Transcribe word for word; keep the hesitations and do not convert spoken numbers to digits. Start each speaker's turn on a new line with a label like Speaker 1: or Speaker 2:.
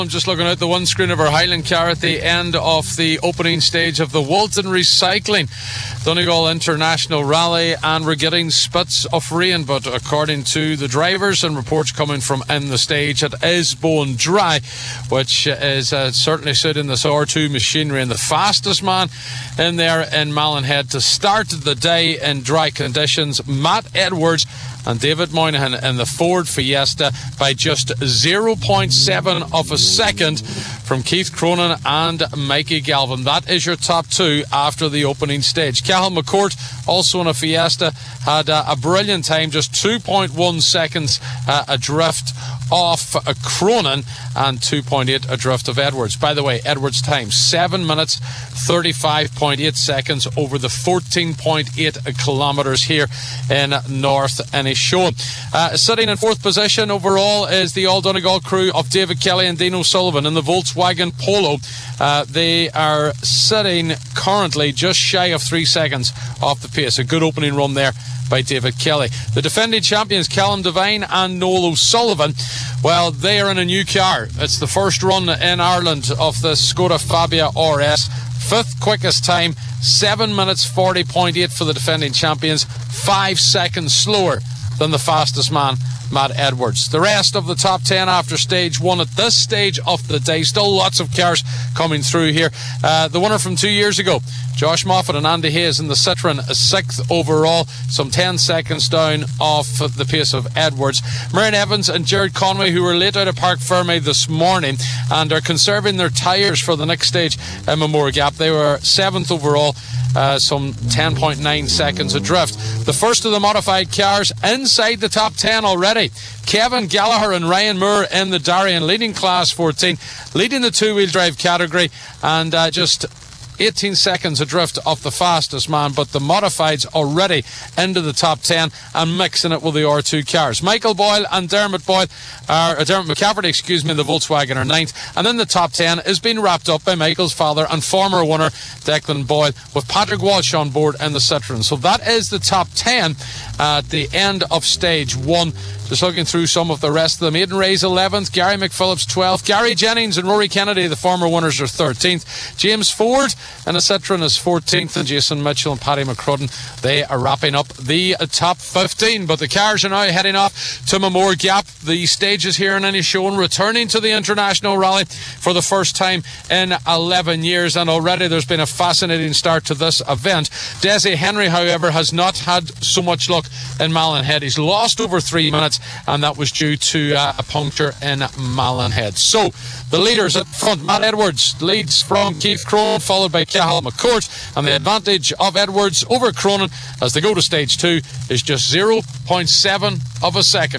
Speaker 1: I'm just looking out the one screen of our Highland car at the end of the opening stage of the Walton Recycling Donegal International Rally, and we're getting spits of rain, but according to the drivers and reports coming from in the stage, it is bone dry, which is uh, certainly suiting this R two machinery. And the fastest man in there in Mallinhead to start the day in dry conditions, Matt Edwards and David Moynihan in the Ford Fiesta by just zero point seven of a second from Keith Cronin and Mikey Galvin. That is your top two after the opening stage. Cathal McCourt, also in a Fiesta, had uh, a brilliant time, just two point one seconds uh, adrift off uh, Cronin and two point eight adrift of Edwards. By the way, Edwards' time, seven minutes, thirty-five point eight seconds over the fourteen point eight kilometres here in North Inishowen. Uh, sitting in fourth position overall is the All Donegal crew of David Kelly and Dino Sullivan in the Volkswagen Polo. Uh, they are sitting currently just shy of three seconds off the pace. A good opening run there by David Kelly. The defending champions, Callum Devine and Noel O'Sullivan, well, they are in a new car. It's the first run in Ireland of the Skoda Fabia R S. Fifth quickest time, seven minutes forty point eight for the defending champions, five seconds slower than the fastest man, Matt Edwards. The rest of the top ten after stage one at this stage of the day. Still lots of cars coming through here. Uh, the winner from two years ago, Josh Moffat and Andy Hayes in the Citroen, sixth overall, some ten seconds down off the pace of Edwards. Murray Evans and Jared Conway, who were late out of Park Ferme this morning and are conserving their tyres for the next stage in Memorial Gap. They were seventh overall, uh, some ten point nine seconds adrift. The first of the modified cars inside the top ten already. Kevin Gallagher and Ryan Moore in the Darien leading class fourteen, leading the two-wheel drive category, and uh, just eighteen seconds adrift of the fastest man, but the modifieds already into the top ten and mixing it with the R two cars. Michael Boyle and Dermot Boyle are, uh, Dermot McCafferty, excuse me, in the Volkswagen are ninth, and then the top ten is being wrapped up by Michael's father and former winner Declan Boyle, with Patrick Walsh on board in the Citroen. So that is the top ten at the end of stage one. Just looking through some of the rest of them. Aidan Ray's eleventh, Gary McPhillips twelfth, Gary Jennings and Rory Kennedy, the former winners, are thirteenth. James Ford in a Citroen is fourteenth, and Jason Mitchell and Paddy McCrudden, they are wrapping up the uh, top fifteen. But the cars are now heading off to Memorial Gap. The stages here in Inishowen returning to the International Rally for the first time in eleven years, and already there's been a fascinating start to this event. Desi Henry, however, has not had so much luck in Mallinhead. He's lost over three minutes, and that was due to uh, a puncture in Mallinhead. So the leaders at front, Matt Edwards leads from Keith Cronin, followed by Cathal McCourt, and the advantage of Edwards over Cronin as they go to stage two is just zero point seven of a second.